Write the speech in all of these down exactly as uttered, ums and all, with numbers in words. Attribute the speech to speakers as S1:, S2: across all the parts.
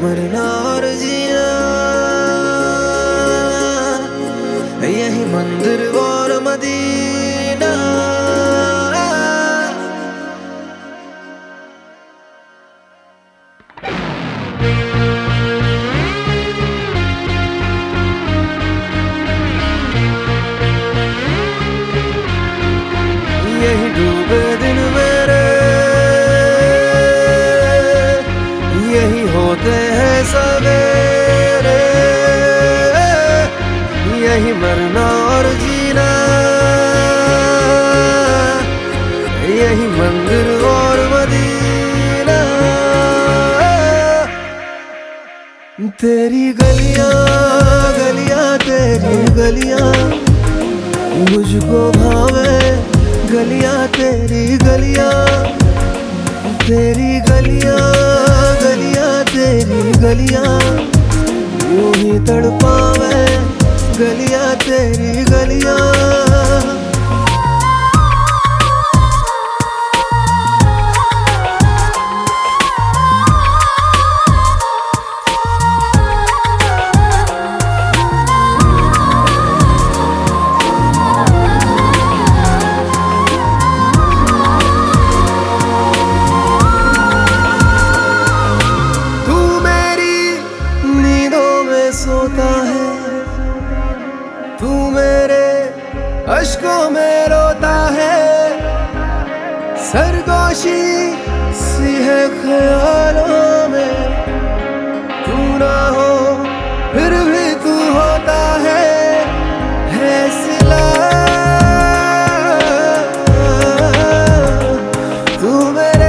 S1: मरना और जीना, यही मंदिर और मदीना। यही डूबे दिन मेरे, यही होते हैं सवेरे, यही मरना और जीना, यही मंदिर और मदीना। तेरी गलियां गलियां तेरी गलियां मुझको भावे, गलियां तेरी गलियां, तेरी गलियां गलियां तेरी गलियां यूं ही तड़पावे, गलियां तेरी गलियां। सोता है तू, मेरे अश्कों में रोता है, सरगोशी सी है ख्यालों में, तू ना हो फिर भी तू होता है, है सिला तू मेरे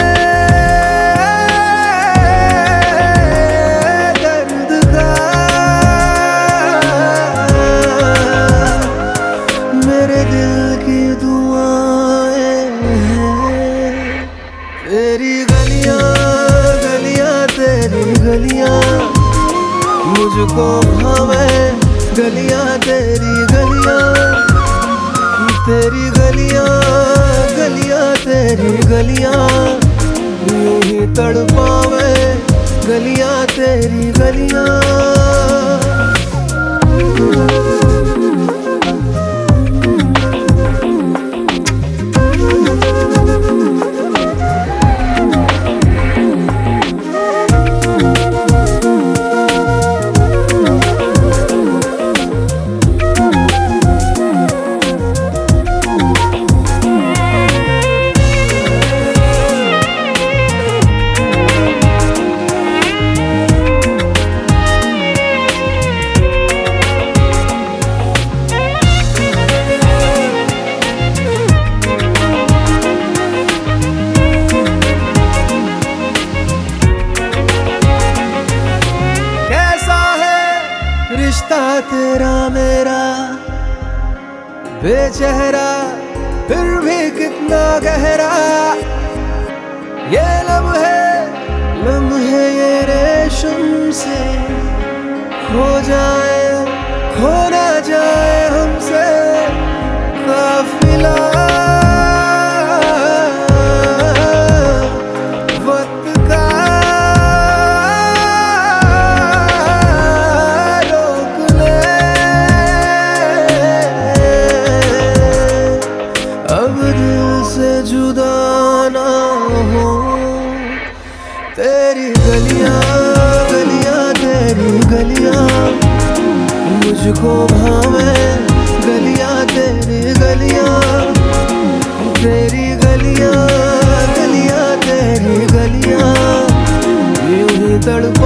S1: तेरी गलियां गलियां तेरी गलियां मुझको भावे, गलियां तेरी गलियां, तेरी गलियां गलियां तेरी गलियां यूं ही तड़पावे, गलियां तेरी गलियां। रिश्ता तेरा मेरा बेचेहरा फिर भी कितना गहरा, ये लम्हे लम्हे ये रेशम से खो जाए, खो ना जाए हमसे काफिला। जुदा ना हो तेरी गलियां गलियां तेरी गलियां मुझको भावे, गलियां तेरी गलियां, तेरी गलियां गलियां तेरी गलियां यूं ही तड़प